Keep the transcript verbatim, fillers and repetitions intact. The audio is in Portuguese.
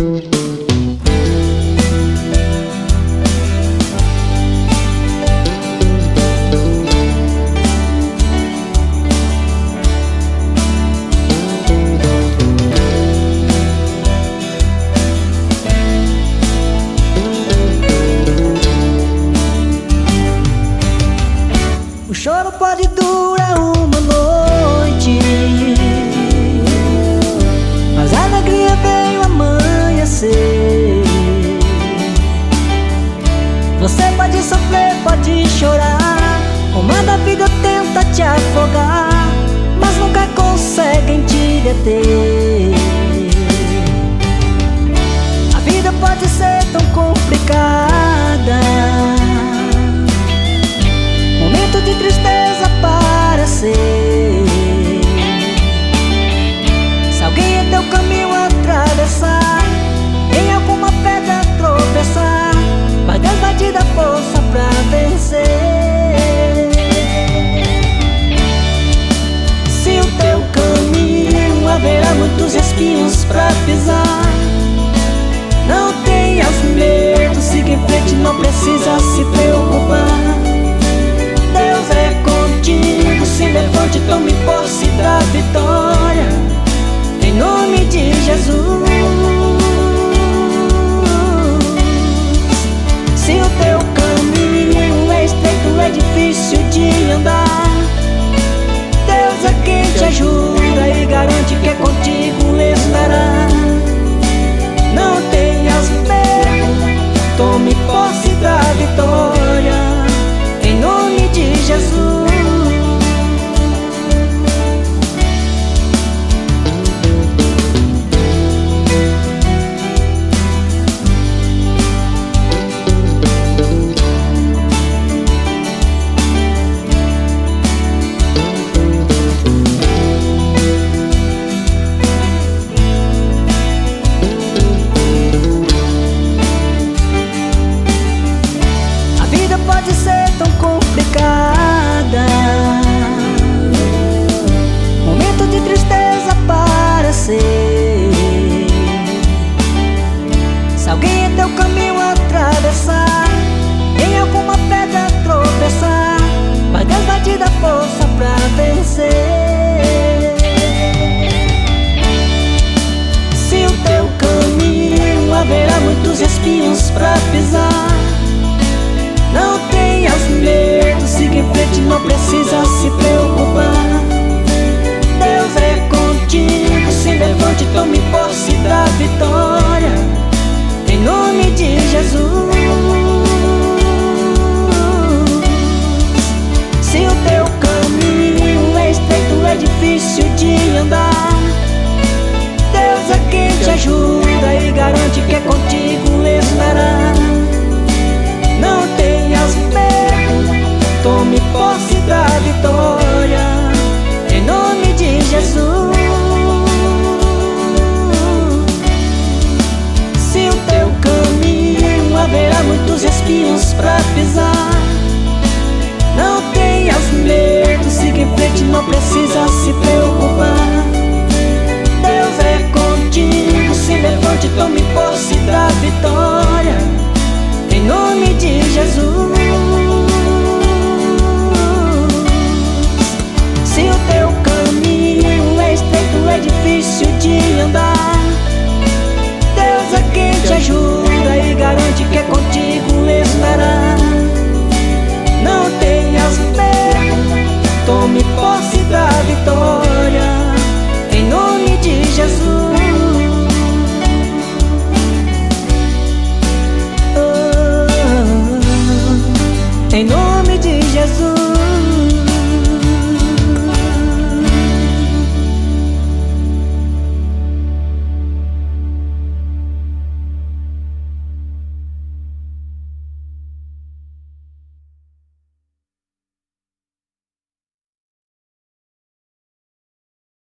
O choro pode durar uma noite, mas a alegria veio amanhecer. Você pode sofrer, pode chorar, o mar da vida tenta te afogar, mas nunca conseguem te deter. A vida pode ser tão complicada, momento de tristeza aparecer. Se alguém em teu caminho atravessar, em alguma pedra tropeçar, mas Deus vai te dar força pra vencer. Se o teu caminho haverá muitos espinhos pra pisar, não tenhas medo, siga em frente, não precisa se preocupar. Deus é contigo, se levante, tome posse da vitória, em nome de Jesus. Se o teu caminho é estreito, é difícil de andar, Deus é quem te ajuda e garante que é contigo estará. Não tenhas medo, tome posse da vitória, em nome de Jesus. Pode ser tão complicada, momento de tristeza aparecer. Se alguém em teu caminho atravessar, em alguma pedra tropeçar, mas Deus vai te dar força pra vencer. Se o teu caminho haverá muitos espinhos pra pisar, não tenhas medo, siga em frente, não precisa se preocupar. Deus é contigo, se levante, tome posse da vitória, em nome de Jesus. Se o teu caminho é estreito, é difícil de andar, Deus é quem te ajuda e garante que é contigo estará. Não tenhas medo, tome posse da vitória, em nome de Jesus. Se o teu caminho haverá muitos espinhos pra pisar, não tenhas medo, siga em frente, não precisa se preocupar. Deus é contigo, se levante, tome posse da vitória, em nome de Jesus. Se o teu caminho é estreito, é difícil de andar, Deus é quem te ajuda e garante que é contigo estará. Não tenhas medo, tome posse da vitória, em nome de Jesus. Em nome de Jesus.